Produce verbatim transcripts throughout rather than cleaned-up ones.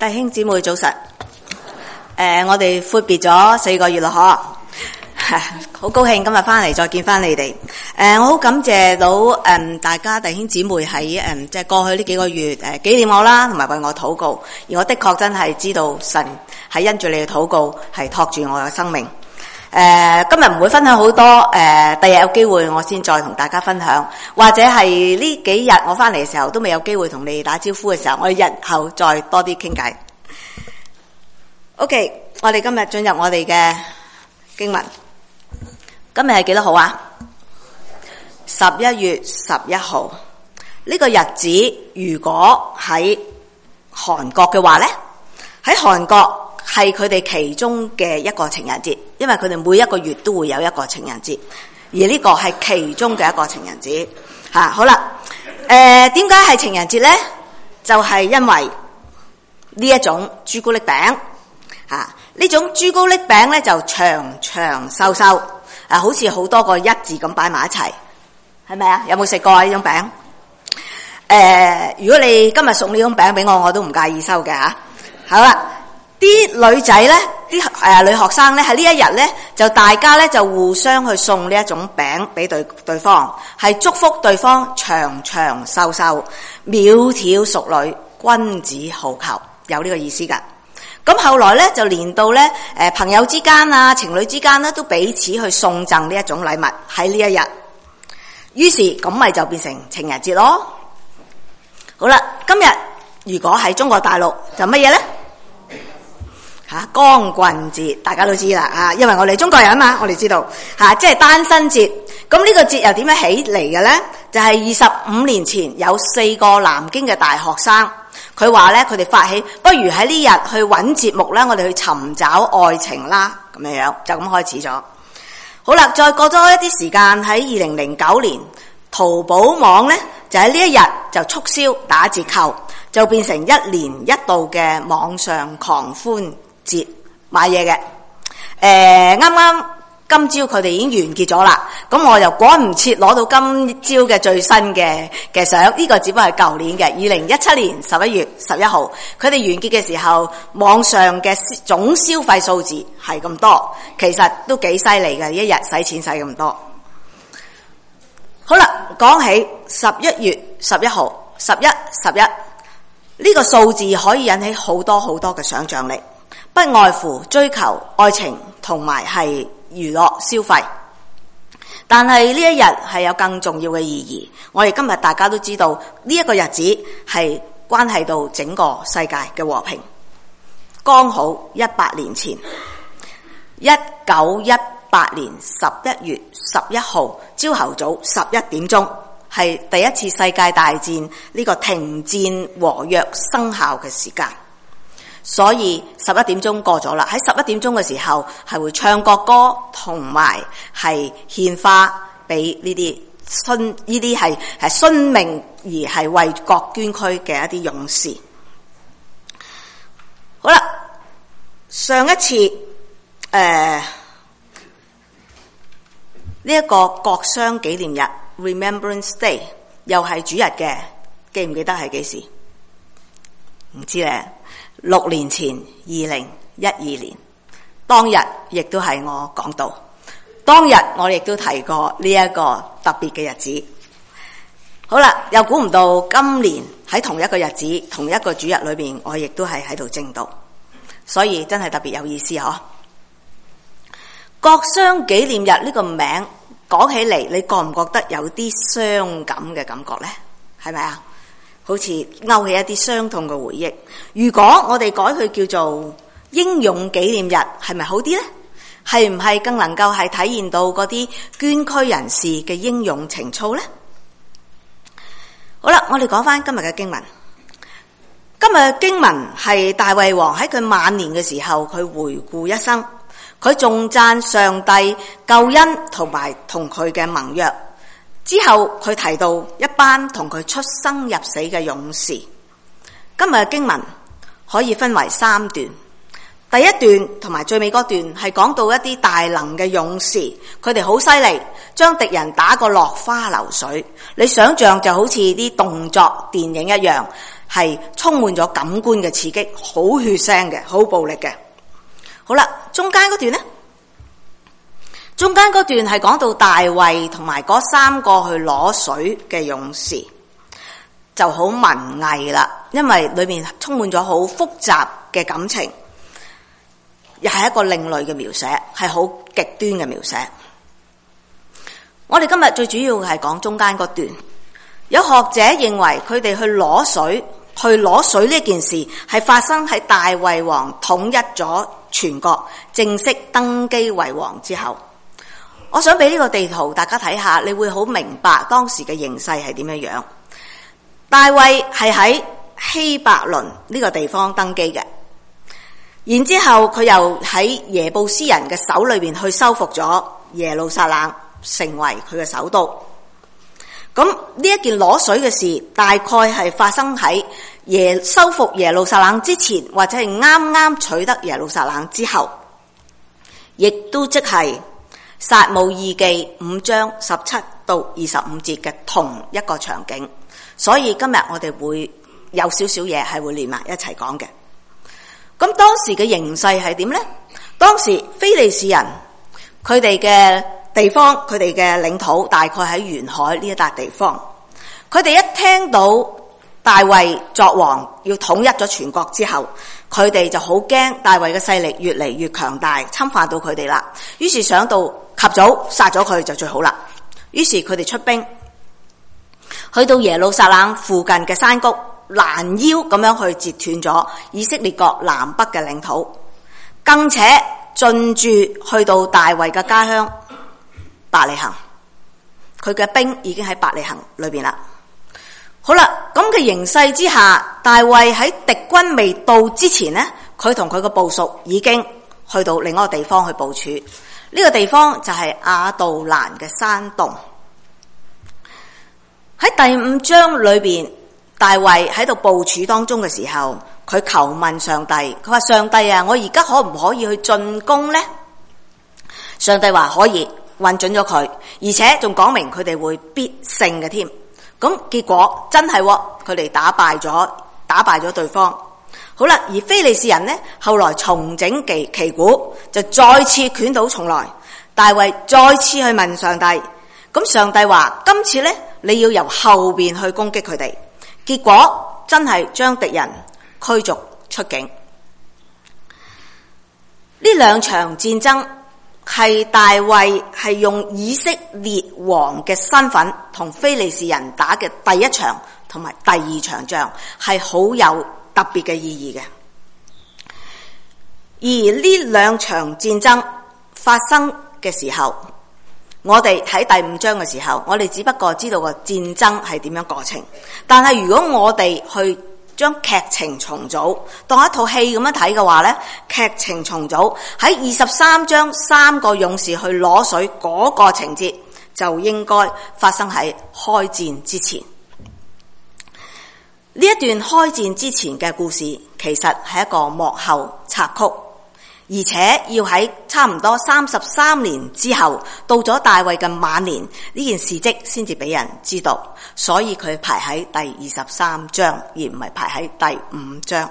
弟兄姊妹早晨，誒、呃，我哋闊別咗四個月咯，嗬，好高興今日翻嚟再見翻你哋。誒、呃，我好感謝到誒、呃、大家弟兄姊妹喺誒即係過去呢幾個月誒、呃、紀念我啦，同埋為我禱告。而我的確真係知道神係因住你嘅禱告係托住我嘅生命。誒、呃，今日唔會分享好多，誒、呃，第日有機會我先再同大家分享，或者係呢幾日我翻嚟嘅時候都未有機會同你打招呼嘅時候，我哋日後再多啲傾偈。OK， 我哋今日進入我哋嘅經文。今日係幾多號啊？十一月十一號。呢個日子如果喺韓國嘅話呢，喺韓國係佢哋其中嘅一個情人節，因為佢哋每一個月都會有一個情人節，而呢個係其中嘅一個情人節。吓、啊，好啦，誒、呃，點解係情人節呢？就係、是、因為呢一種朱古力餅，吓、啊，呢種朱古力餅咧就長長瘦瘦，啊，好似好多個一字咁擺埋一齊，係咪啊？有冇食過啊呢種餅？誒、呃，如果你今日送呢種餅俾我，我都唔介意收嘅吓、啊。好啦。啲女仔咧，啲誒、呃、女學生咧，喺呢一日咧，就大家咧就互相去送呢一種餅俾對對方，係祝福對方長長瘦瘦、苗條淑女、君子好逑，有呢個意思噶。咁後來咧就連到咧誒、呃、朋友之間啊、情侶之間咧，都彼此去送贈呢一種禮物喺呢一日。於是咁咪就變成情人節咯。好啦，今日如果喺中國大陸就乜嘢咧？吓，光棍節大家都知啦，啊，因為我哋中國人嘛，我哋知道吓、啊，即係單身節。咁呢個節又點樣起嚟嘅咧？就係二十五年前有四個南京嘅大學生，佢話咧，佢哋發起，不如喺呢日去揾節目咧，我哋去尋找愛情啦，咁樣樣就咁開始咗。好啦，再過咗一啲時間，喺二零零九年，淘寶網咧就喺呢一日就促銷打折扣，就變成一年一度嘅網上狂歡節買嘢嘅。誒，啱啱今朝佢哋已經完結咗啦，咁我又趕唔切攞到今朝嘅最新嘅嘅相，呢個只不過係舊年嘅二零一七年十一月十一號，佢哋完結嘅時候，網上嘅總消費數字係咁多，其實都幾犀利嘅，一日使錢使咁多。好啦，講起十一月十一號，十一十一呢個數字可以引起好多好多嘅想象力。不外乎追求愛情同埋係娛樂消費，但係呢一日係有更重要嘅意義。我哋今日大家都知道呢一個日子係關係到整個世界嘅和平。剛好一百年前，一九一八年十一月十一號朝頭早十一點鐘，係第一次世界大戰呢個停戰和約生效嘅時間。所以十一點鐘過咗啦，喺十一點鐘嘅時候係會唱國歌，同埋係獻花俾呢啲殉呢啲係係殉命而係為國捐軀嘅一啲勇士。好啦，上一次誒呢一個國殤紀念日 Remembrance Day 又係主日嘅，記唔記得係幾時？唔知咧。六年前，二零一二年，當日亦都係我講道，當日我亦都提過呢一個特別嘅日子。好啦，又估唔到今年喺同一個日子，同一個主日裏邊，我亦都係喺度證道，所以真係特別有意思嗬。國殤紀念日呢個名講起嚟，你覺唔覺得有啲傷感嘅感覺呢？係咪啊？好似勾起一啲傷痛嘅回憶。如果我哋改佢叫做英勇紀念日，係咪好啲呢？係唔係更能夠係體現到嗰啲捐軀人士嘅英勇情操呢？好啦，我哋講翻今日嘅經文。今日嘅經文係大衛王喺佢晚年嘅時候，佢回顧一生，佢頌讚上帝救恩同埋同佢嘅盟約。之後佢提到一班同佢出生入死嘅勇士。今日嘅經文可以分為三段，第一段同埋最尾嗰段係講到一啲大能嘅勇士，佢哋好犀利，將敵人打個落花流水。你想象就好似啲動作電影一樣， 係充滿咗感官嘅刺激，好血腥嘅，好暴力嘅。好啦，中間嗰段呢？中間嗰段係講到大衛同埋嗰三個去攞水嘅勇士，就好文藝啦，因為裏面充滿咗好複雜嘅感情，又係一個另類嘅描寫，係好極端嘅描寫。我哋今日最主要係講中間嗰段，有學者認為佢哋去攞水，去攞水呢件事係發生喺大衛王統一咗全國，正式登基為王之後。我想俾呢個地圖大家睇下，你會好明白當時嘅形勢係點樣樣。大衛係喺希伯倫呢個地方登基嘅，然之後佢又喺耶布斯人嘅手裏邊去收復咗耶路撒冷，成為佢嘅首都。咁呢一件攞水嘅事，大概係發生喺耶收復耶路撒冷之前，或者係啱啱取得耶路撒冷之後，亦都即係撒母耳記五章十七到二十五節嘅同一個場景。所以今日我哋會有少少嘢係會連埋一齊講嘅。咁當時嘅形勢係點呢？當時非利士人佢哋嘅地方，佢哋嘅領土大概喺沿海呢一笪地方。佢哋一聽到大衛作王要統一咗全國之後，佢哋就好驚大衛嘅勢力越嚟越強大，侵犯到佢哋啦。於是想到及早殺咗佢就最好啦。於是佢哋出兵去到耶路撒冷附近嘅山谷，攔腰咁樣去截斷咗以色列國南北嘅領土，更且進駐去到大衛嘅家鄉伯利恆。佢嘅兵已經喺伯利恆裏邊啦。好啦，咁嘅形勢之下，大衛喺敵軍未到之前呢，佢同佢嘅部屬已經去到另一個地方去部署。呢個地方就係亞杜蘭嘅山洞。喺第五章裏邊，大衛喺度部署當中嘅時候，佢求問上帝，佢話：上帝啊，我而家可唔可以去進攻呢？上帝話可以，允准咗佢，而且仲講明佢哋會必勝嘅添。咁結果真係，佢哋打敗咗，打敗咗對方。好啦，而非利士人呢，後來重整旗旗鼓，就再次捲土重來。大衛再次去問上帝，咁上帝話：今次呢，你要由後邊去攻擊佢哋。結果真係將敵人驅逐出境。呢兩場戰爭係大衛係用以色列王嘅身份同非利士人打嘅第一場同埋第二場仗，係好有特別嘅意義嘅。而呢兩場戰爭發生嘅時候，我哋睇第五章嘅時候，我哋只不過知道個戰爭係點樣過程。但係如果我哋去將劇情重組，當一套戲咁樣睇嘅話呢，劇情重組喺二十三章三個勇士去攞水嗰個情節，就應該發生喺開戰之前。呢一段開戰之前嘅故事，其實係一個幕後插曲。而且要喺差唔多三十三年之後，到咗大衛嘅晚年，呢件事蹟先至俾人知道，所以佢排喺第二十三章，而唔係排喺第五章。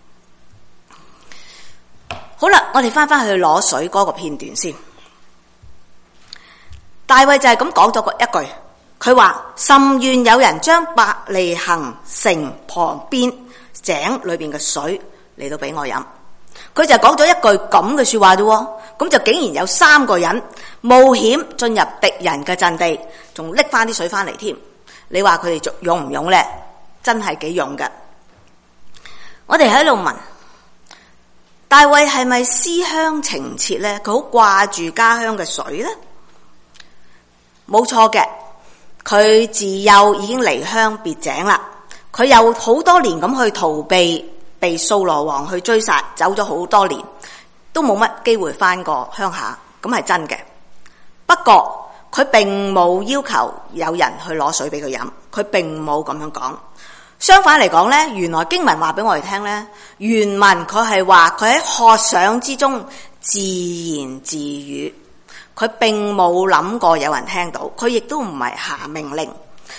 好啦，我哋翻翻去攞水嗰個片段先。大衛就係咁講咗個一句，佢話：甚願有人將伯利恆城旁邊井裏邊嘅水嚟到俾我飲。佢就講咗一句咁嘅說話啫，咁就竟然有三個人冒險進入敵人嘅陣地，仲拎翻啲水翻嚟添。你話佢哋勇唔勇呢？真係幾勇㗎。我哋喺度問大衛係咪思鄉情切呢？佢好掛住家鄉嘅水呢？冇錯嘅，佢自幼已經離鄉別井啦。佢有好多年咁去逃避被掃羅王去追殺，走咗好多年，都冇乜機會翻過鄉下，咁係真嘅。不過佢並冇要求有人去攞水俾佢飲，佢並冇咁樣講。相反嚟講呢，原來經文話俾我哋聽呢，原文佢係話佢喺渴想之中自言自語，佢並冇諗過有人聽到，佢亦都唔係下命令。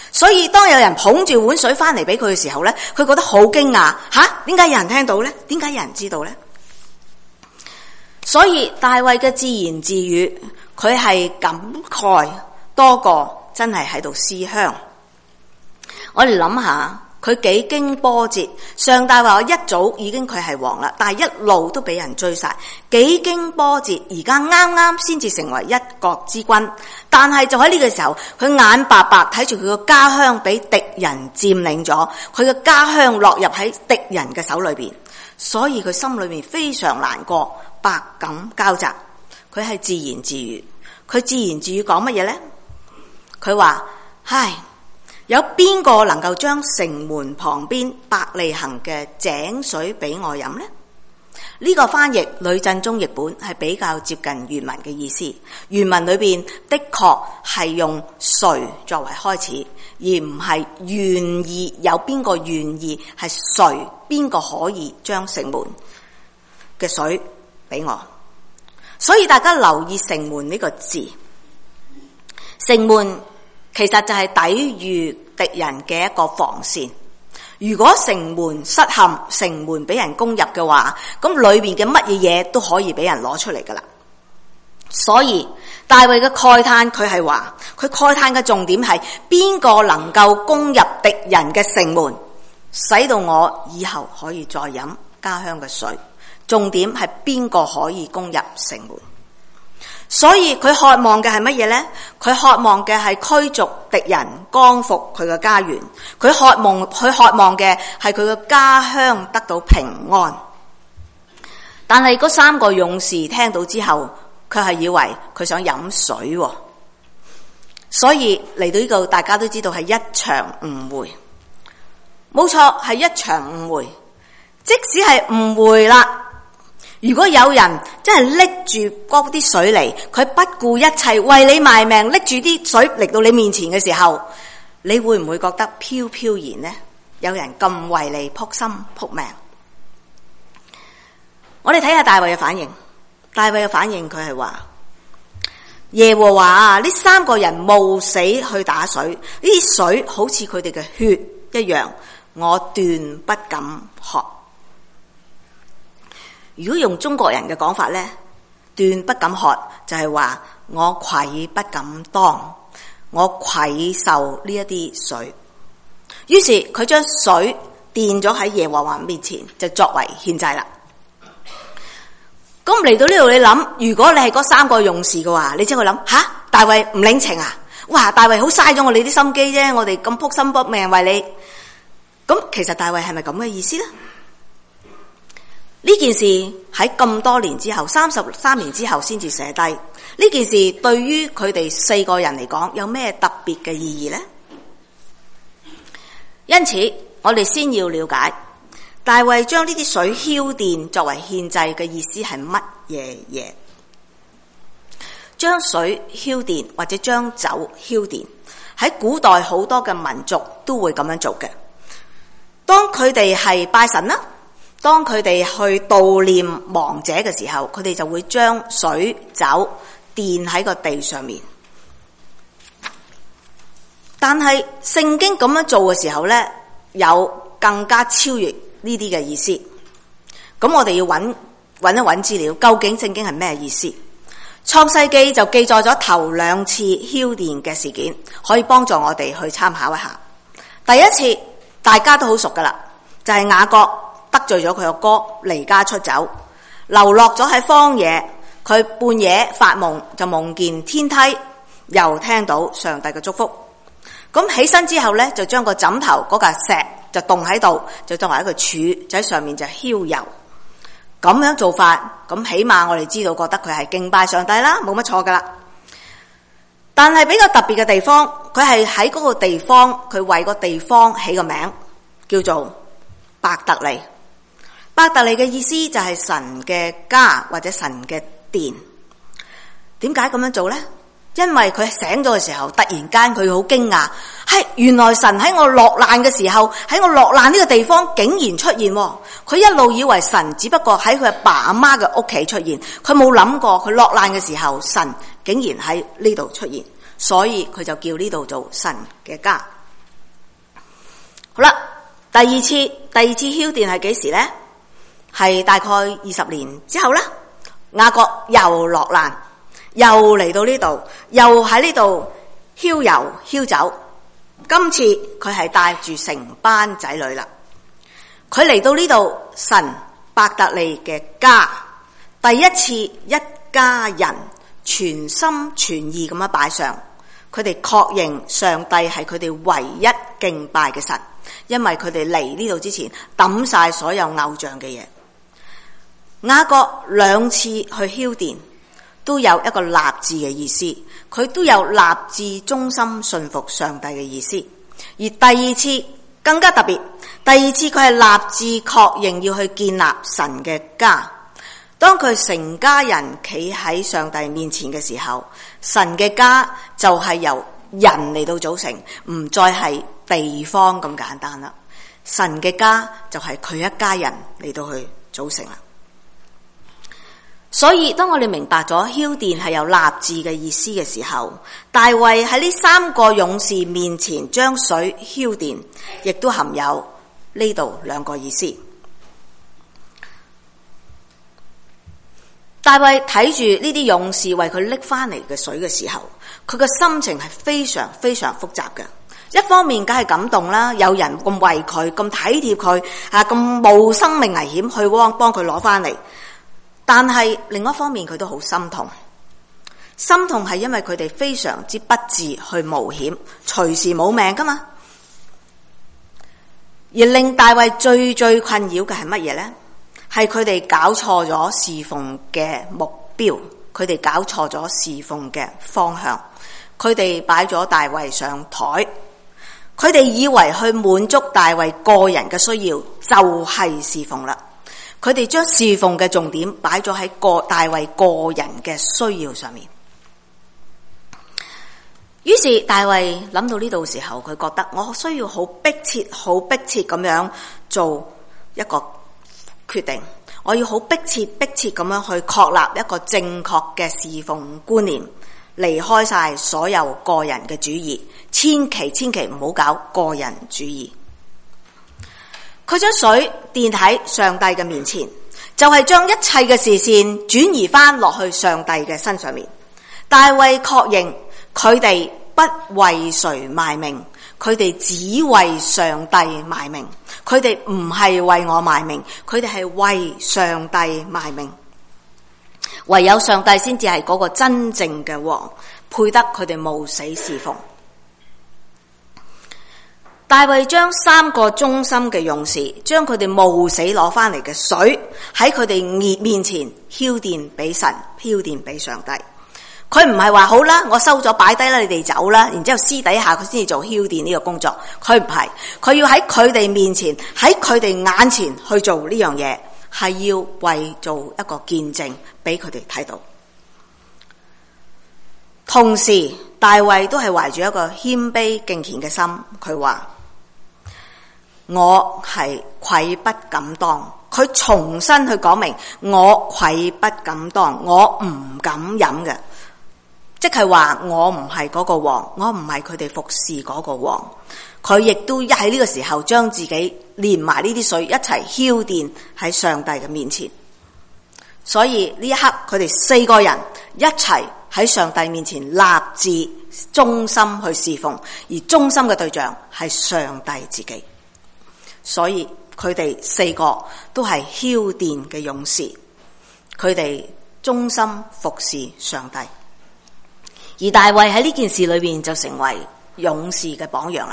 所以當有人捧住碗水翻嚟俾佢嘅時候咧，佢覺得好驚訝，吓，點解有人聽到咧？點解有人知道咧？所以大衛嘅自言自語，佢係感慨多過真係喺度思鄉。我哋諗下，佢幾經波折，上帝話我一早已經佢係王啦，但係一路都俾人追殺，幾經波折，而家啱啱先至成為一國之君。但係就喺呢個時候，佢眼白白睇住佢個家鄉俾敵人佔領咗，佢嘅家鄉落入喺敵人嘅手裏邊，所以佢心裏面非常難過，百感交集。佢係自言自語，佢自言自語講乜嘢呢？佢話：唉，有邊個能夠將城門旁邊伯利恆嘅井水俾我飲呢？呢個翻譯呂振中譯本係比較接近原文嘅意思。原文裏邊的確係用誰作為開始，而唔係願意，有邊個願意，係誰，邊個可以將城門嘅水俾我。所以大家留意城門呢個字，城門其實就係抵禦敵人嘅一個防線。如果城門失陷，城門俾人攻入嘅話，咁裏面嘅乜嘢嘢都可以俾人攞出嚟噶啦。所以大衛嘅慨嘆，佢係話，佢慨嘆嘅重點係邊個能夠攻入敵人嘅城門，使到我以後可以再飲家鄉嘅水。重點係邊個可以攻入城門。所以佢渴望嘅係乜嘢呢？佢渴望嘅係驅逐敵人，光復佢嘅家園。佢渴望，佢渴望嘅係佢嘅家鄉得到平安。但係嗰三個勇士聽到之後，佢係以為佢想飲水，所以嚟到呢度，大家都知道係一場誤會。冇錯，係一場誤會。即使係誤會啦，如果有人真係拎住嗰啲水嚟，佢不顧一切為你賣命，拎住啲水嚟到你面前嘅時候，你會唔會覺得飄飄然呢？有人咁為你撲心撲命。我哋睇下大衛嘅反應。大衛嘅反應，佢係話：耶和華啊，呢三個人冒死去打水，呢啲水好似佢哋嘅血一樣，我斷不敢喝。如果用中國人嘅講法呢，斷不敢喝就係話我愧不敢當，我愧受呢一啲水。於是佢將水奠咗喺耶和華面前，就作為獻祭啦。咁嚟到呢度，你諗，如果你係嗰三個勇士嘅話，你即係諗，吓，大衛唔領情啊？哇，大衛好嘥咗我哋啲心機啫，我哋咁撲心撲命為你。咁其實大衛係咪咁嘅意思呢？呢件事喺咁多年之後，三十三年之後先至寫低。呢件事對於佢哋四個人嚟講，有咩特別嘅意義呢？因此，我哋先要了解大衛將呢啲水澆奠作為獻祭嘅意思係乜嘢嘢？將水澆奠或者將酒澆奠，喺古代好多嘅民族都會咁樣做嘅。當佢哋係拜神啦，當佢哋去悼念亡者嘅時候，佢哋就會將水酒奠喺個地上面。但係聖經咁樣做嘅時候呢，有更加超越呢啲嘅意思。咁我哋要揾揾一揾資料，究竟聖經係咩意思？創世記就記載咗頭兩次澆奠嘅事件，可以幫助我哋去參考一下。第一次大家都好熟噶啦，就係雅各得罪咗佢個哥，離家出走，流落咗喺荒野。佢半夜發夢，就夢見天梯，又聽到上帝嘅祝福。咁起身之後呢，就將個枕頭嗰嚿石就凍喺度，就作為一個柱，就喺上面就澆油。咁樣做法，咁起碼我哋知道，覺得佢係敬拜上帝啦，冇乜錯噶啦。但係比較特別嘅地方，佢係喺嗰個地方，佢為個地方起個名，叫做伯特利。伯特利嘅意思就係神嘅家或者神嘅殿。點解咁樣做呢？因為佢醒咗嘅時候，突然間佢好驚訝，係原來神喺我落難嘅時候，喺我落難呢個地方竟然出現。佢一路以為神只不過喺佢阿爸阿媽嘅屋企出現，佢冇諗過佢落難嘅時候，神竟然喺呢度出現，所以佢就叫呢度做神嘅家。 好啦，第二次第二次澆奠係幾時咧？係大概二十年之後啦。雅各又落難，又嚟到呢度，又喺呢度澆油澆酒。今次佢係帶住成班仔女啦。佢嚟到呢度神伯特利嘅家，第一次一家人全心全意咁樣擺上，佢哋確認上帝係佢哋唯一敬拜嘅神，因為佢哋嚟呢度之前抌晒所有偶像嘅嘢。雅各兩次去澆奠，都有一個立志嘅意思，佢都有立志忠心信服上帝嘅意思。而第二次更加特別，第二次佢係立志確認要去建立神嘅家。當佢成家人企喺上帝面前嘅時候，神嘅家就係由人嚟到組成，唔再係地方咁簡單啦。神嘅家就係佢一家人嚟到去組成啦。所以當我哋明白咗澆奠係有立志嘅意思嘅時候，大衛喺呢三個勇士面前將水澆奠，亦都含有呢度兩個意思。大衛睇住呢啲勇士為佢拎翻嚟嘅水嘅時候，佢嘅心情係非常非常複雜嘅。一方面梗係感動啦，有人咁為佢咁體貼佢啊，咁冒生命危險去幫幫佢攞翻嚟。但係另一方面佢都好心痛，心痛係因為佢哋非常之不智去冒險，隨時冇命噶嘛。而令大衛最最困擾嘅係乜嘢呢？係佢哋搞錯咗侍奉嘅目標，佢哋搞錯咗侍奉嘅方向，佢哋擺咗大衛上台，佢哋以為去滿足大衛個人嘅需要就係侍奉啦。佢哋將侍奉嘅重點擺咗喺個大衛個人嘅需要上面。於是大衛諗到呢度時候，佢覺得我需要好迫切、好迫切咁樣做一個決定，我要好迫切、迫切咁樣去確立一個正確嘅侍奉觀念，離開晒所有個人嘅主義，千祈千祈唔好搞個人主義。佢將水奠喺上帝嘅面前，就係將一切嘅視線轉移翻落去上帝嘅身上面。大衛確認佢哋不為誰賣命，佢哋只為上帝賣命。佢哋唔係為我賣命，佢哋係為上帝賣命。唯有上帝先至係嗰個真正嘅王，配得佢哋冒死侍奉。大衛將三個忠心嘅勇士，將佢哋冒死攞翻嚟嘅水喺佢哋面面前澆奠俾神，澆奠俾上帝。佢唔係話好啦，我收咗擺低啦，你哋走啦，然之後私底下佢先至做澆奠呢個工作。佢唔係，佢要喺佢哋面前，喺佢哋眼前去做呢樣嘢，係要為做一個見證俾佢哋睇到。同時大衛都係懷住一個謙卑敬虔嘅心，佢話我係愧不敢當。佢重新去講明，我愧不敢當，我唔敢飲嘅，即係話我唔係嗰個王，我唔係佢哋服侍嗰個王。佢亦都喺呢個時候將自己連埋呢啲水一齊澆奠喺上帝嘅面前。所以呢一刻佢哋四個人一齊喺上帝面前立志忠心去侍奉，而忠心嘅對象係上帝自己。所以佢哋四個都係澆奠嘅勇士，佢哋忠心服侍上帝。而大衛喺呢件事裏邊就成為勇士嘅榜樣啦。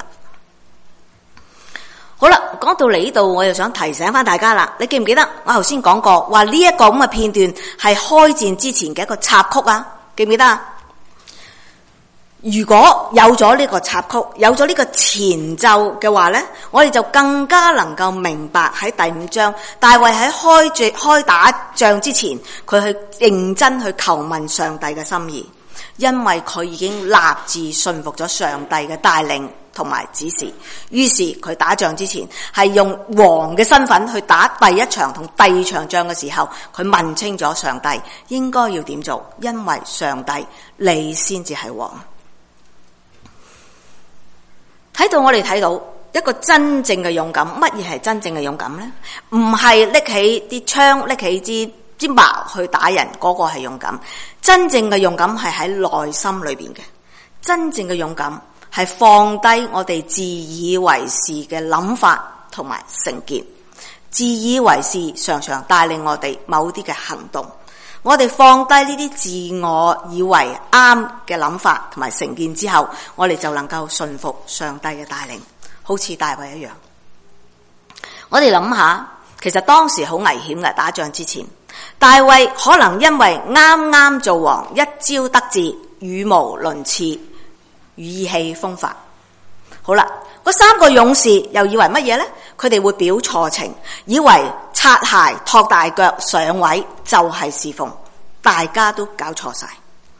好啦，講到嚟呢度，我又想提醒翻大家啦。你記唔記得我頭先講過，話呢一個咁嘅片段係開戰之前嘅一個插曲啊？記唔記得啊？如果有咗呢個插曲，有咗呢個前奏嘅話呢，我哋就更加能夠明白喺第五章，大衛喺開戰開打仗之前，佢去認真去求問上帝嘅心意，因為佢已經立志信服咗上帝嘅帶領同埋指示。於是佢打仗之前係用王嘅身份去打第一場同第二場仗嘅時候，佢問清咗上帝應該要點做，因為上帝你先至係王。喺度我哋睇到一個真正嘅勇敢。乜嘢係真正嘅勇敢呢？唔係拎起啲槍，拎起支支矛去打人，嗰個係勇敢。真正嘅勇敢係喺內心裏邊嘅。真正嘅勇敢係放低我哋自以為是嘅諗法同埋成見。自以為是常常帶領我哋某啲嘅行動。我哋放低呢啲自我以為啱嘅諗法同埋成見之後，我哋就能夠順服上帝嘅帶領，好似大衛一樣。我哋諗下，其實當時好危險嘅，打仗之前，大衛可能因為啱啱做王，一朝得志，語無倫次，意氣風發。好啦，嗰三個勇士又以為乜嘢呢？佢哋會表錯情，以為擦鞋托大腳上位就係侍奉，大家都搞錯晒。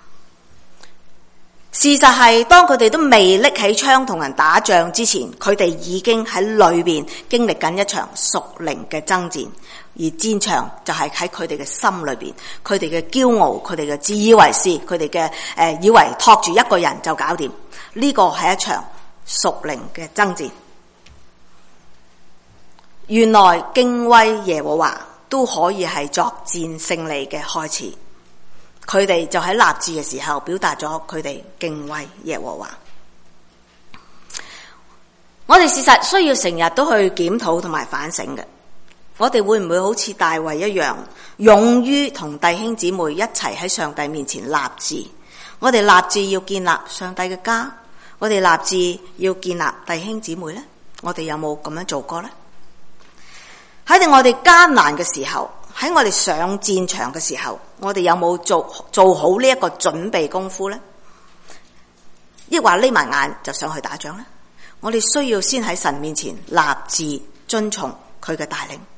事實係，當佢哋都未拎起槍同人打仗之前，佢哋已經喺裏邊經歷緊一場屬靈嘅爭戰，而戰場就係喺佢哋嘅心裏邊，佢哋嘅驕傲，佢哋嘅自以為是，佢哋嘅誒以為托住一個人就搞掂。呢個係一場屬靈嘅爭戰。原來敬畏耶和華都可以係作戰勝利嘅開始。佢哋就喺立志嘅時候表達咗佢哋敬畏耶和華。我哋事實需要成日都去檢討同埋反省嘅。我哋會唔會好似大衛一樣，勇於同弟兄姊妹一齊喺上帝面前立志？我哋立志要建立上帝嘅家，我哋立志要建立弟兄姊妹呢？我哋有冇咁樣做過呢？喺我哋艱難嘅時候，喺我哋上戰場嘅時候，我哋有冇做做好呢一個準備功夫呢？抑或匿埋眼就上去打仗呢？我哋需要先喺神面前立志遵從佢嘅帶領。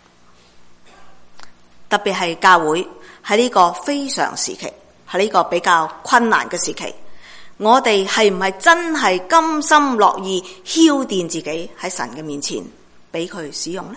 特別係教會喺呢個非常時期，喺呢個比較困難嘅時期，我哋係唔係真係甘心樂意澆奠自己喺神嘅面前俾佢使用呢？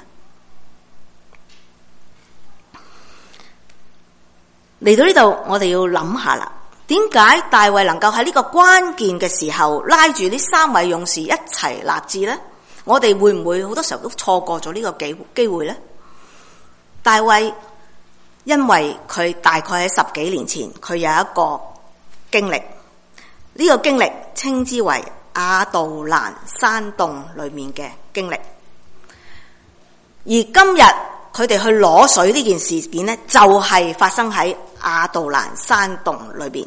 嚟到呢度，我哋要諗下啦。點解大衛能夠喺呢個關鍵嘅時候拉住呢三位勇士一齊立志呢？我哋會唔會好多時候都錯過咗呢個機機會呢？大衛因為佢大概喺十幾年前，佢有一個經歷，呢個經歷稱之為亞杜蘭山洞裏面嘅經歷。而今日佢哋去攞水呢件事件呢，就係發生喺亞杜蘭山洞裏邊。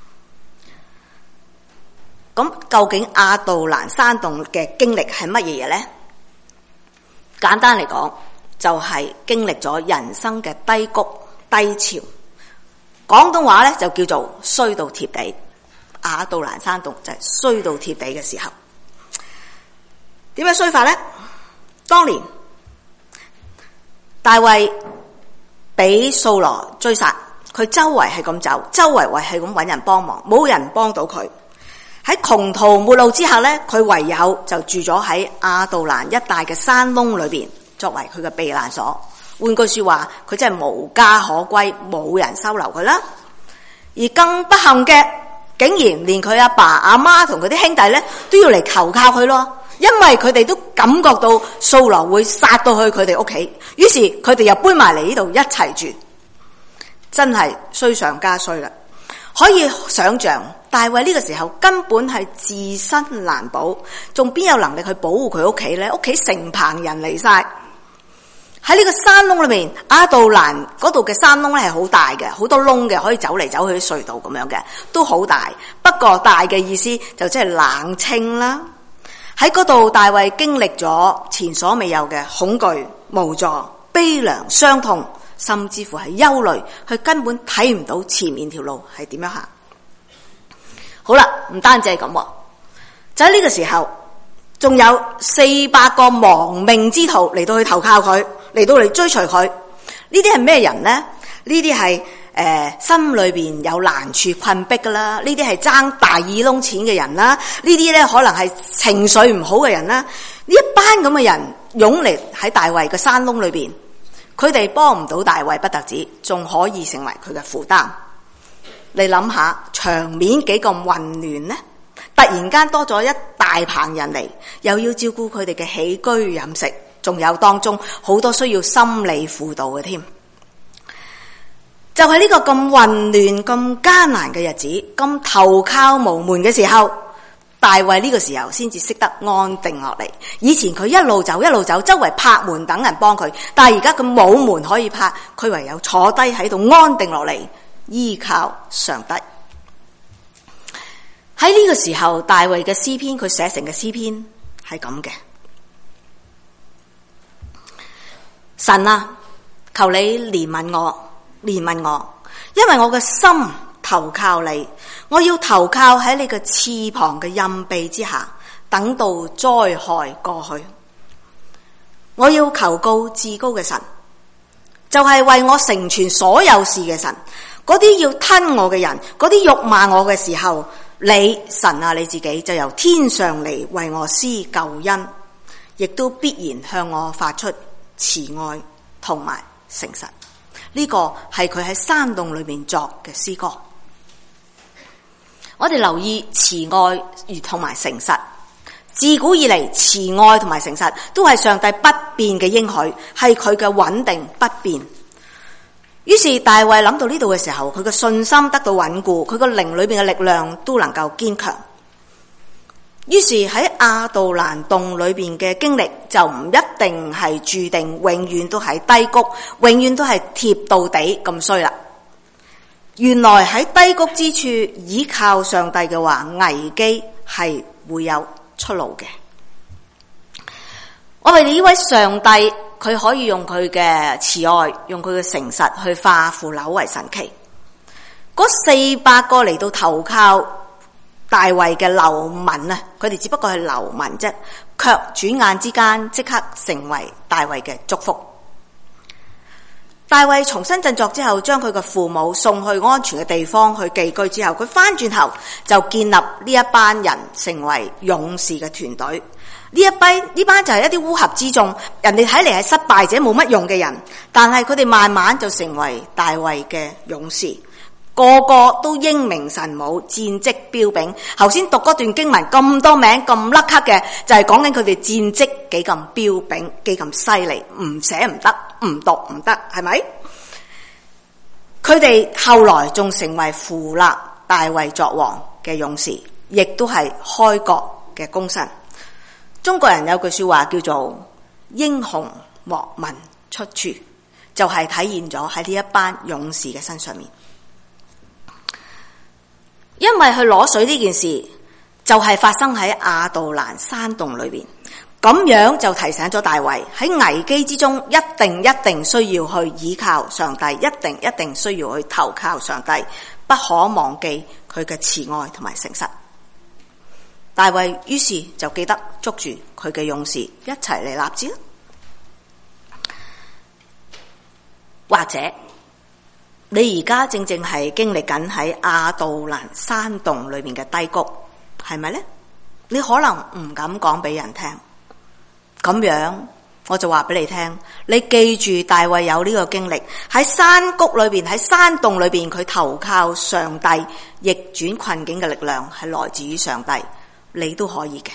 咁究竟亞杜蘭山洞嘅經歷係乜嘢嘢呢？簡單嚟講，就係經歷咗人生嘅低谷低潮。廣東話咧就叫做衰到貼地。亞杜蘭山洞就係衰到貼地嘅時候。點樣衰法呢？當年大衛俾掃羅追殺，佢周圍係咁走，周圍圍係咁揾人幫忙，冇人幫到佢。喺窮途末路之下咧，佢唯有就住咗喺亞杜蘭一帶嘅山窿裏邊，作為佢嘅避難所。換句說話，佢真係無家可歸，冇人收留佢啦。而更不幸嘅，竟然連佢阿爸阿媽同佢啲兄弟咧都要嚟求靠佢咯。因為佢哋都感覺到掃羅會殺到去佢哋屋企，於是佢哋又搬埋嚟呢度一齊住，真係衰上加衰啦。可以想象，大衛呢個時候根本係自身難保，仲邊有能力去保護佢屋企呢？屋企成棚人嚟晒，喺呢個山窿裏面，亞杜蘭嗰度嘅山窿咧係好大嘅，好多窿嘅，可以走嚟走去啲隧道咁樣嘅，都好大。不過大嘅意思就即係冷清啦。喺嗰度，大衛經歷咗前所未有嘅恐懼、無助、悲涼、傷痛，甚至乎係憂慮，佢根本睇唔到前面條路係點樣行。好啦，唔單止係咁，就喺呢個時候，仲有四百個亡命之徒嚟到去投靠佢，嚟到嚟追隨佢。呢啲係咩人呢？呢啲係誒心裏邊有難處困迫噶啦，呢啲係爭大耳窿錢嘅人啦，呢啲咧可能係情緒唔好嘅人啦。呢一班咁嘅人湧嚟喺大衛嘅山窿裏邊，佢哋幫唔到大衛不特止，仲可以成為佢嘅負擔。你諗下，場面幾咁混亂呢？ 突然間多咗一大棚人嚟，又要照顧佢哋嘅起居飲食，仲有當中好多需要心理輔導嘅添。就係呢個咁混亂、咁艱難嘅日子，咁投靠無門嘅時候，大衛呢個時候先至識得安定落嚟。以前佢一路走一路走，周圍拍門等人幫佢，但係而家佢冇門可以拍，佢唯有坐低喺度安定落嚟，依靠上帝。喺呢個時候，大衛嘅詩篇，佢寫成嘅詩篇係咁嘅：神啊，求你憐憫我，憐憫我，因為我嘅心投靠你，我要投靠喺你嘅翅膀嘅蔭庇之下，等到災害過去。我要求告至高嘅神，就係為我成全所有事嘅神。嗰啲要吞我嘅人，嗰啲辱罵我嘅時候，你神啊，你自己就由天上嚟為我施救恩，亦都必然向我發出慈愛同埋誠實。呢個係佢喺山洞裏面作嘅詩歌。我哋留意慈愛同埋誠實，自古以嚟慈愛同埋誠實都係上帝不變嘅應許，係佢嘅穩定不變。於是大衛諗到呢度嘅時候，佢嘅信心得到穩固，佢個靈裏邊嘅力量都能夠堅強。於是喺亞杜蘭洞裏邊嘅經歷就唔一定係注定永遠都係低谷，永遠都係貼到底咁衰啦。原來喺低谷之處依靠上帝嘅話，危機係會有出路嘅。我哋呢位上帝，佢可以用佢嘅慈愛，用佢嘅誠實去化腐朽為神奇。嗰四百個嚟到投靠大衛嘅流民啊，佢哋只不過係流民啫，卻轉眼之間即刻成為大衛嘅祝福。大衛重新振作之後，將佢嘅父母送去安全嘅地方去寄居之後，佢翻轉頭就建立呢一班人成為勇士嘅團隊。呢一班呢班就係一啲烏合之眾，人哋睇嚟係失敗者冇乜用嘅人，但係佢哋慢慢就成為大衛嘅勇士，個個都英明神武，戰績彪炳。頭先讀嗰段經文咁多名咁甩咳嘅，就係講緊佢哋戰績幾咁彪炳，幾咁犀利，唔寫唔得，唔讀唔得，係咪？佢哋後來仲成為扶立大衛作王嘅勇士，亦都係開國嘅功臣。中國人有句說話叫做英雄莫問出處，就係、是、體現咗喺呢一班勇士嘅身上面。因為去攞水呢件事就係發生喺亞杜蘭山洞裏邊，咁樣就提醒咗大衛喺危機之中一定一定需要去依靠上帝，一定一定需要去投靠上帝，不可忘記佢嘅慈愛同埋誠實。大衛於是就記得捉住佢嘅勇士一齊嚟立志。或者你而家正正係經歷緊喺亞杜蘭山洞裏面嘅低谷，係咪呢？你可能唔敢講俾人聽，咁樣我就話俾你聽，你記住大衛有呢個經歷，喺山谷裏邊，喺山洞裏邊，佢投靠上帝，逆轉困境嘅力量係來自於上帝。你都可以嘅。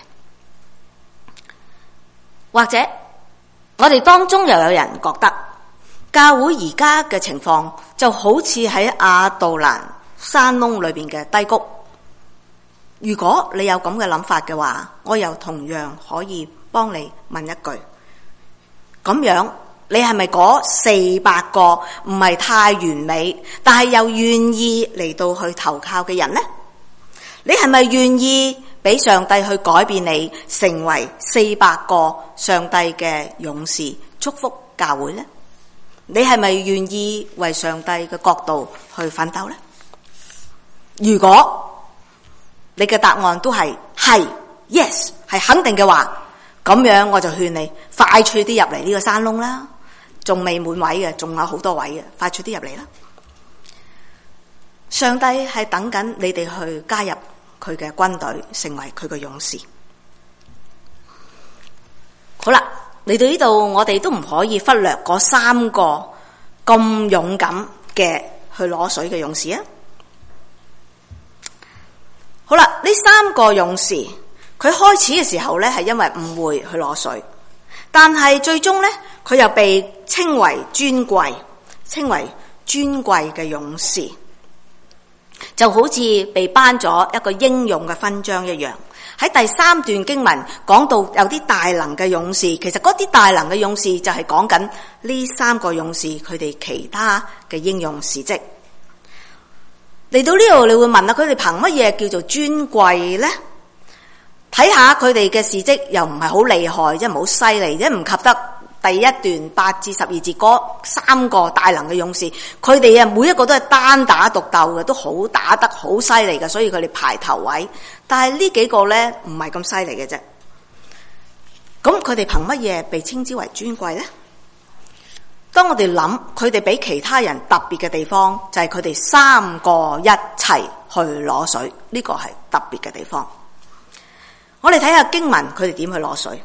或者我哋當中又有人覺得教會而家嘅情況就好似喺亞杜蘭山窿裏邊嘅低谷。如果你有咁嘅諗法嘅話，我又同樣可以幫你問一句，咁樣你係咪嗰四百個唔係太完美，但係又願意嚟到去投靠嘅人呢？你係咪願意俾上帝去改變你，成為四百個上帝嘅勇士，祝福教會呢？你係咪願意為上帝嘅國度去奮鬥呢？如果你嘅答案都係係 yes 係肯定嘅話，咁樣我就勸你快脆啲入嚟呢個山窿啦，仲未滿位嘅，仲有好多位嘅，快脆啲入嚟啦！上帝係等緊你哋去加入佢嘅軍隊，成為佢嘅勇士。好啦，嚟到呢度，我哋都唔可以忽略嗰三個咁勇敢嘅去攞水嘅勇士啊！ 好啦，呢三個勇士，佢開始嘅時候咧係因為誤會去攞水，但係最終咧佢又被稱為尊貴，稱為尊貴嘅勇士，就好似被頒咗一個英勇嘅勳章一樣。喺第三段經文講到有啲大能嘅勇士，其實嗰啲大能嘅勇士就係講緊呢三個勇士佢哋其他嘅英勇事蹟。嚟到呢度你會問啦，佢哋憑乜嘢叫做尊貴呢？睇下佢哋嘅事蹟又唔係好厲害，即係唔好犀利，即係唔及得第一段八至十二節嗰三個大能嘅勇士。佢哋啊每一個都係單打獨鬥嘅，都好打得好犀利嘅，所以佢哋排頭位。但係呢幾個咧唔係咁犀利嘅啫。咁佢哋憑乜嘢被稱之為尊貴呢？當我哋諗佢哋比其他人特別嘅地方，就係佢哋三個一齊去攞水，呢個係特別嘅地方。我哋睇下經文，佢哋點去攞水。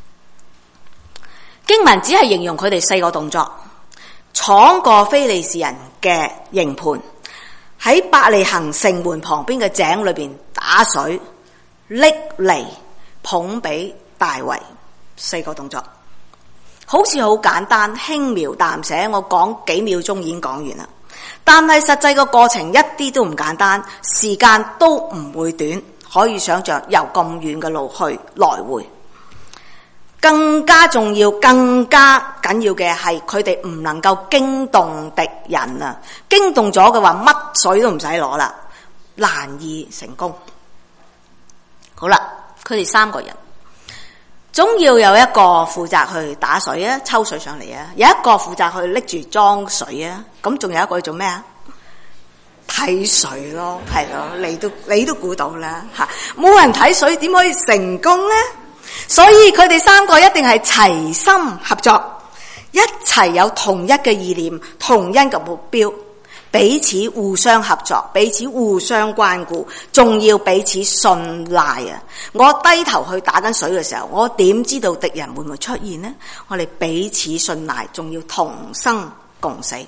經文只係形容佢哋四個動作：闖過非利士人嘅營盤，喺伯利恆城門旁邊嘅井裏邊打水，拎嚟捧俾大衛。四個動作好似好簡單，輕描淡寫，我講幾秒鐘已經講完啦。但係實際個過程一啲都唔簡單，時間都唔會短，可以想象由咁遠嘅路去來回。更加重要、更加緊要嘅係佢哋唔能夠驚動敵人啊！驚動咗嘅話，乜水都唔使攞啦，難以成功。好啦，佢哋三個人總要有一個負責去打水啊，抽水上嚟啊，有一個負責去拎住裝水啊，咁仲有一個去做咩啊？睇水咯，係咯，你都你都估到啦吓，冇人睇水點可以成功呢？所以佢哋三個一定係齊心合作，一齊有同一嘅意念，同一個目標，彼此互相合作，彼此互相關顧，仲要彼此信賴啊！我低頭去打緊水嘅時候，我點知道敵人會唔會出現呢？我哋彼此信賴，仲要同生共死。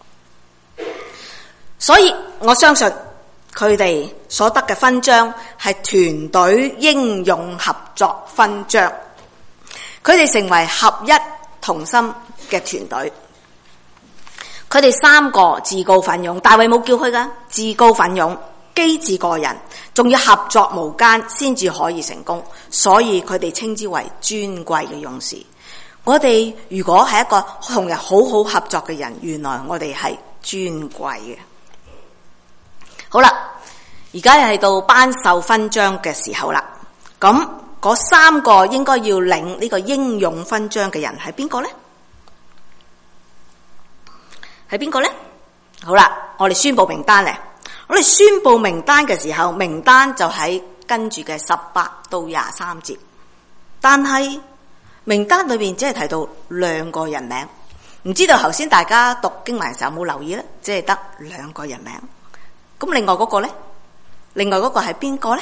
所以我相信佢哋所得嘅勳章係團隊英勇合作勳章，佢哋成為合一同心嘅團隊。佢哋三個自告奮勇，大衛冇叫佢噶，自告奮勇，機智過人，仲要合作無間先至可以成功，所以佢哋稱之為尊貴嘅勇士。我哋如果係一個同人好好合作嘅人，原來我哋係尊貴嘅。好啦，而家係到頒授勳章嘅時候啦。咁嗰三個應該要領呢個英勇勳章嘅人係邊個呢？係邊個呢？好啦，我哋宣布名單咧。我哋宣布名單嘅時候，名單就喺跟住嘅十八到廿三節。但係名單裏邊只係提到兩個人名，唔知道頭先大家讀經文嘅時候有冇留意咧？只係得兩個人名。咁另外嗰個咧，另外嗰個係邊個咧？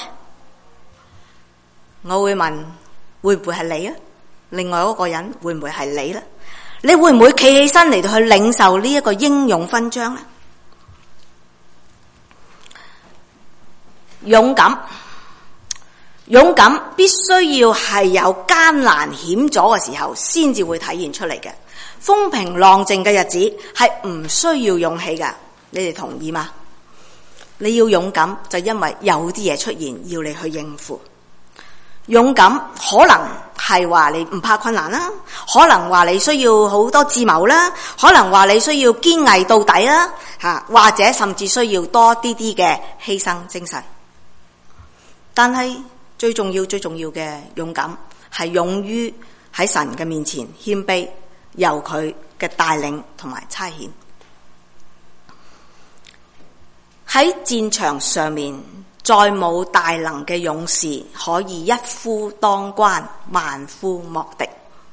我會問，會唔會係你啊？另外嗰個人會唔會係你咧？你會唔會企起身嚟到去領受呢一個英勇勳章咧？勇敢，勇敢必須要係有艱難險阻嘅時候先至會體現出嚟嘅。風平浪靜嘅日子係唔需要勇氣噶，你哋同意嗎？你要勇敢，就因為有啲嘢出現要你去應付。勇敢可能係話你唔怕困難啦，可能話你需要好多智謀啦，可能話你需要堅毅到底啦，吓，或者甚至需要多啲啲嘅犧牲精神。但係最重要、最重要嘅勇敢係勇於喺神嘅面前謙卑，由佢嘅帶領同埋差遣。喺戰場上面，再冇大能嘅勇士可以一夫當關，萬夫莫敵。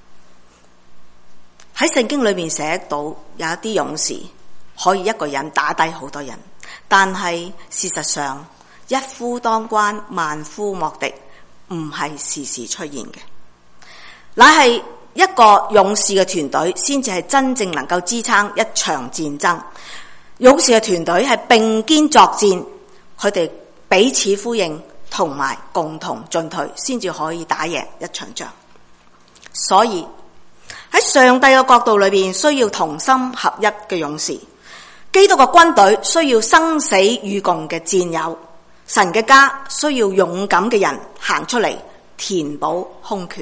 喺聖經裏面寫到有一啲勇士可以一個人打低好多人，但係事實上一夫當關，萬夫莫敵唔係時時出現嘅，乃係一個勇士嘅團隊先至係真正能夠支撐一場戰爭。勇士嘅團隊係並肩作戰，佢哋彼此呼應， 同埋共同進退，先至可以打贏一場仗。所以喺上帝嘅角度裏邊，需要同心合一嘅勇士；基督嘅軍隊需要生死與共嘅戰友；神嘅家需要勇敢嘅人行出嚟填補空缺。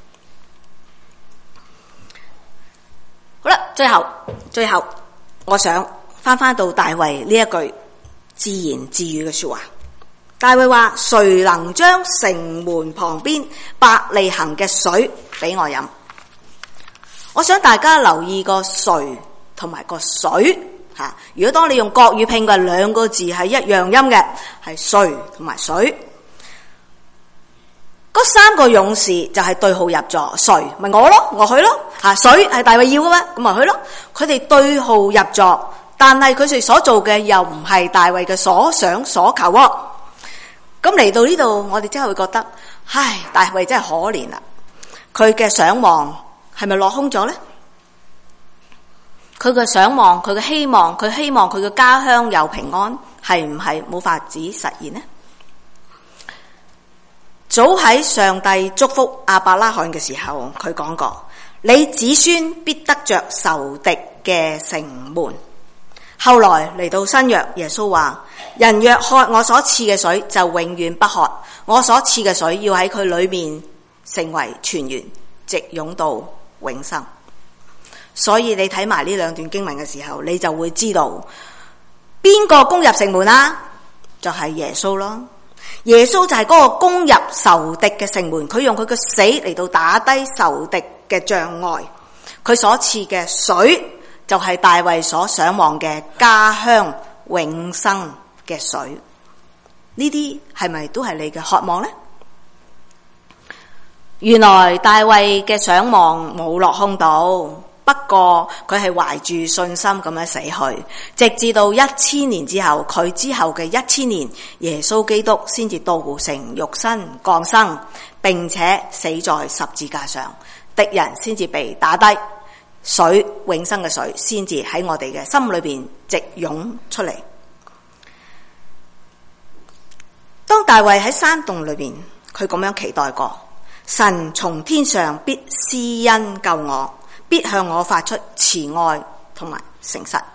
好啦，最後最後，我想翻翻到大衛呢一句自言自語嘅說話。大衛話：誰能將城門旁邊伯利恆嘅水俾我飲？我想大家留意個誰同埋個水吓。如果當你用國語拼嘅兩個字係一樣音嘅，係誰同埋水。嗰三個勇士就係對號入座，誰咪我咯，我去咯吓。水係大衛要嘅咩？咁咪去咯。佢哋對號入座，但係佢哋所做嘅又唔係大衛嘅所想所求。咁嚟到呢度，我哋真係會覺得，唉，大衛真係可憐啦。佢嘅想望係咪落空咗呢？佢嘅想望，佢嘅希望，佢希望佢嘅家鄉有平安，係唔係冇法子實現呢？早喺上帝祝福亞伯拉罕嘅時候，佢講過：你子孫必得着仇敵嘅城門。後來嚟到新約，耶穌話：人若喝我所賜嘅水，就永遠不渴。我所賜嘅水要喺佢裏面成為泉源，直湧到永生。所以你睇埋呢兩段經文嘅時候，你就會知道邊個攻入城門啊？就係耶穌咯。耶穌就係嗰個攻入仇敵嘅城門，佢用佢嘅死嚟到打低仇敵嘅障礙。佢所賜嘅水就係大衛所想望嘅家鄉永生嘅水。呢啲係咪都係你嘅渴望呢？原來大衛嘅想望冇落空到，不過佢係懷住信心咁樣死去，直至到一千年之後，佢之後嘅一千年，耶穌基督先至道成肉身降生，並且死在十字架上，敵人先至被打低，水永生嘅水先至喺我哋嘅心裏邊直湧出嚟。當大衛喺山洞裏邊，佢咁樣期待過：神從天上必施恩救我，必向我發出慈愛同埋誠實。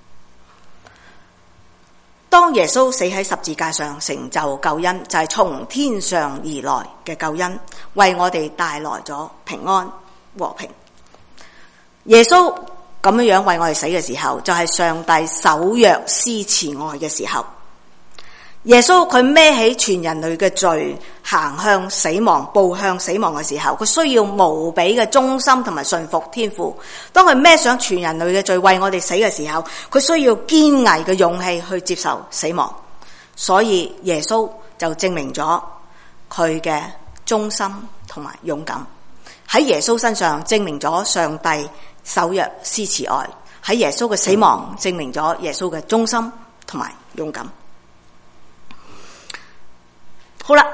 當耶穌死喺十字架上成就救恩，就係從天上而來嘅救恩，為我哋帶來咗平安和平。耶穌咁樣樣為我哋死嘅時候，就係上帝守約施慈愛嘅時候。耶穌佢孭起全人類嘅罪，行向死亡，步向死亡嘅時候，佢需要無比嘅忠心同埋順服天父。當佢孭上全人類嘅罪為我哋死嘅時候，佢需要堅毅嘅勇氣去接受死亡。所以耶穌就證明咗佢嘅忠心同埋勇敢。喺耶穌身上證明咗上帝守約施慈愛，喺耶穌嘅死亡證明咗耶穌嘅忠心同埋勇敢。好啦，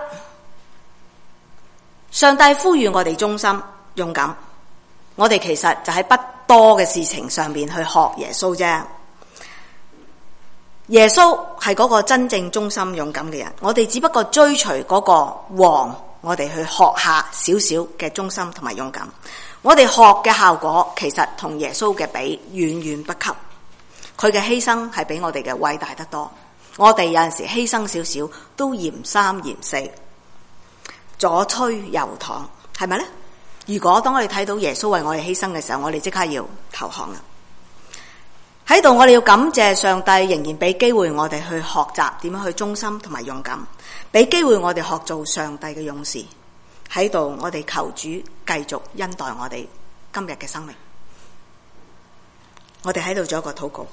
上帝呼籲我哋忠心勇敢，我哋其實就喺不多嘅事情上面去學耶穌啫。耶穌係嗰個真正忠心勇敢嘅人，我哋只不過追隨嗰個王，我哋去學下少少嘅忠心同埋勇敢。我哋學嘅效果其實同耶穌嘅比遠遠不及，佢嘅犧牲係比我哋嘅偉大得多。我哋有陣時犧牲少少都嫌三嫌四，左推右搪，係咪呢？如果當我哋睇到耶穌為我哋犧牲嘅時候，我哋即刻要投降啦。喺度我哋要感謝上帝，仍然俾機會我哋去學習點樣去忠心同埋勇敢，俾機會我哋學做上帝嘅勇士。喺度我哋求主繼續恩待我哋今日嘅生命。我哋喺度做一個禱告。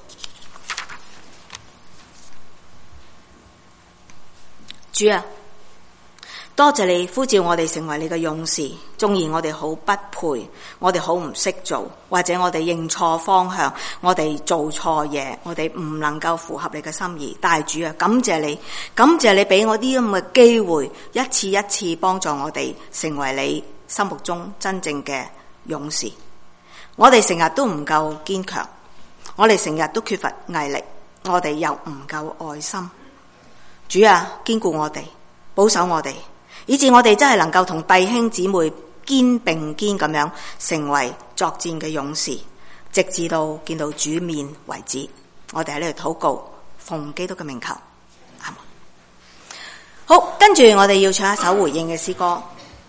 主啊，多謝你呼召我哋成為你嘅勇士，縱然我哋好不配，我哋好唔識做，或者我哋認錯方向，我哋做錯嘢，我哋唔能夠符合你嘅心意。但係主啊，感謝你，感謝你俾我啲咁嘅機會，一次一次幫助我哋成為你心目中真正嘅勇士。我哋成日都唔夠堅強，我哋成日都缺乏毅力，我哋又唔夠愛心。主啊，堅固我哋， 保守我哋，以致我哋真係能夠同弟兄姊妹肩並肩咁樣成為作戰嘅勇士，直至到見到主面為止。我哋喺呢度禱告，奉基督嘅名求，阿門。好，跟住我哋要唱一首回應嘅詩歌。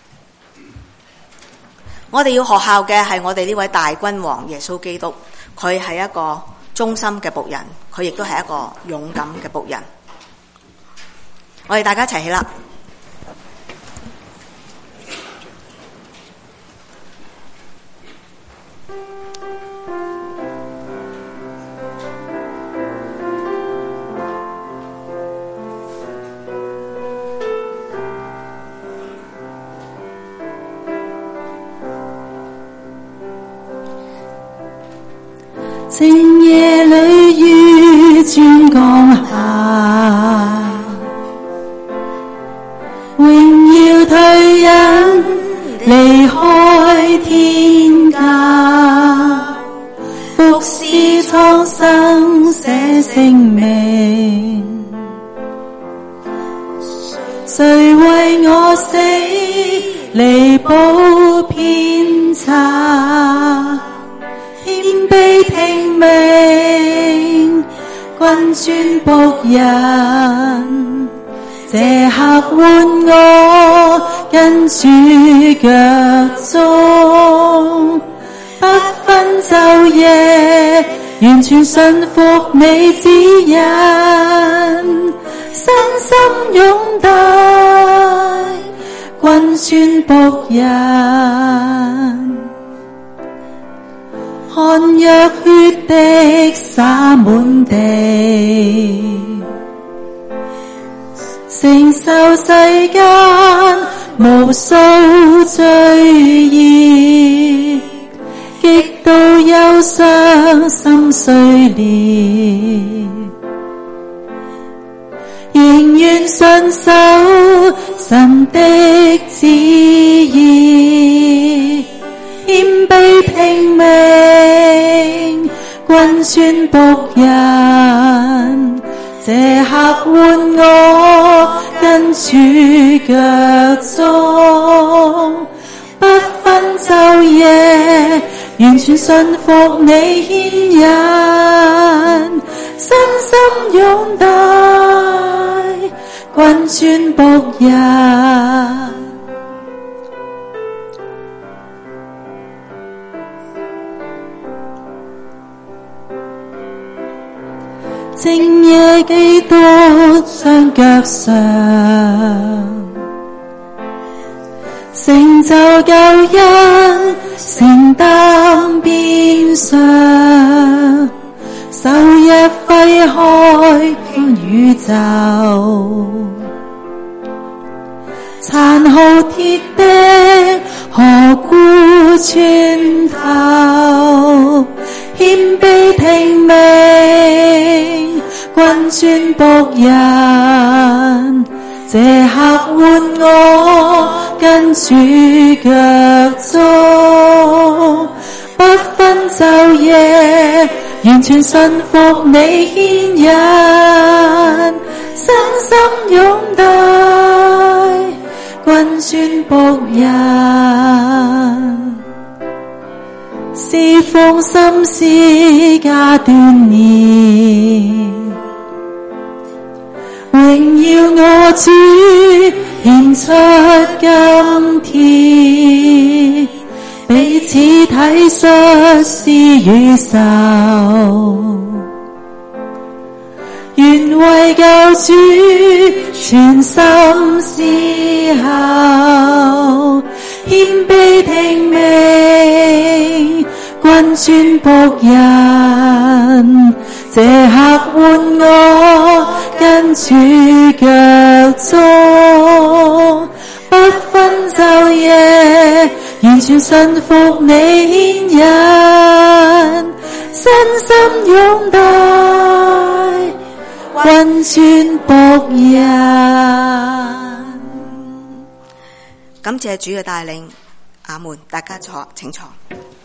我哋要學效嘅係我哋呢位大君王耶穌基督，佢係一個忠心嘅僕人，佢亦都係一個勇敢嘅僕人。我哋大家一齊起立。 正夜裏雨轉降下，榮耀退隱離開天家，服侍蒼生寫姓名，誰為我死彌補偏差，謙卑聽命，君尊僕人，這刻換我跟主腳蹤，不分晝夜，完全信服你指引，身心擁戴，君尊僕人。汗若血滴灑滿地，承受世間無數罪孽，極度憂傷心碎裂，仍願信守神的旨意，謙卑聽命，君尊僕人，這刻換我跟主腳蹤，不分晝夜，完全信服你牽引，身心擁戴，君尊僕人。正夜基督雙腳上，成就救恩，承擔鞭傷，手一揮開天宇宙，殘酷鐵釘何故穿透，謙卑聽命，君尊僕人，這刻換我跟主腳蹤，不分晝夜，完全信服你牽引，身心擁戴，君尊僕人。侍奉心思加鍛鍊，榮耀我主獻出今天，彼此體恤施與受，願為救主全心思考，謙卑聽命，君尊僕人，這刻換我跟主腳蹤，不分晝夜，完全信服你牽引，身心擁戴，君尊僕人。 感謝主嘅帶領，阿門。大家坐，請坐。